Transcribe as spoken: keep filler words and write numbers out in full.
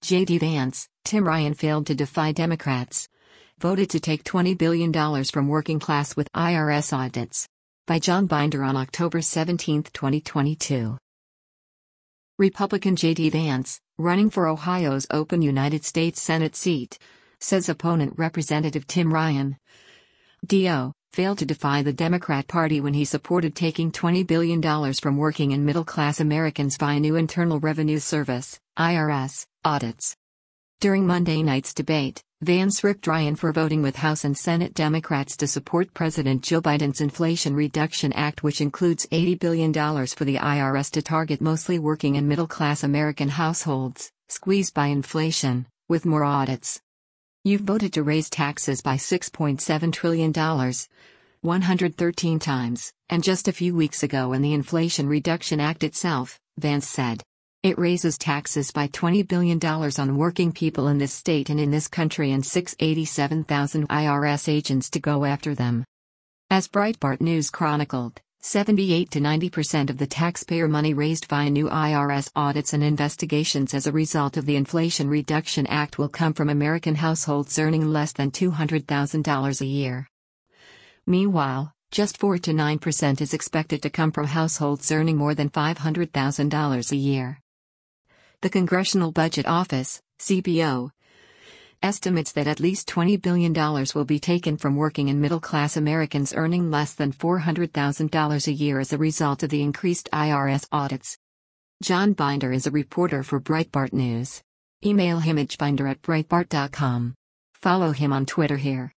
J D Vance, Tim Ryan failed to defy Democrats. Voted to take twenty billion dollars from working class with I R S audits. By John Binder on October seventeenth, twenty twenty-two. Republican J D Vance, running for Ohio's open United States Senate seat, says opponent Representative Tim Ryan, D O, failed to defy the Democrat Party when he supported taking twenty billion dollars from working and middle-class Americans via new Internal Revenue Service, I R S, audits. During Monday night's debate, Vance ripped Ryan for voting with House and Senate Democrats to support President Joe Biden's Inflation Reduction Act, which includes eighty billion dollars for the I R S to target mostly working and middle-class American households, squeezed by inflation, with more audits. You've voted to raise taxes by six point seven trillion dollars, one hundred thirteen times, and just a few weeks ago in the Inflation Reduction Act itself, Vance said. It raises taxes by twenty billion dollars on working people in this state and in this country and six hundred eighty-seven thousand I R S agents to go after them. As Breitbart News chronicled, seventy-eight to ninety percent of the taxpayer money raised via new I R S audits and investigations as a result of the Inflation Reduction Act will come from American households earning less than two hundred thousand dollars a year. Meanwhile, just four to nine percent is expected to come from households earning more than five hundred thousand dollars a year. The Congressional Budget Office, C B O, estimates that at least twenty billion dollars will be taken from working and middle-class Americans earning less than four hundred thousand dollars a year as a result of the increased I R S audits. John Binder is a reporter for Breitbart News. Email him at binder at breitbart dot com. Follow him on Twitter here.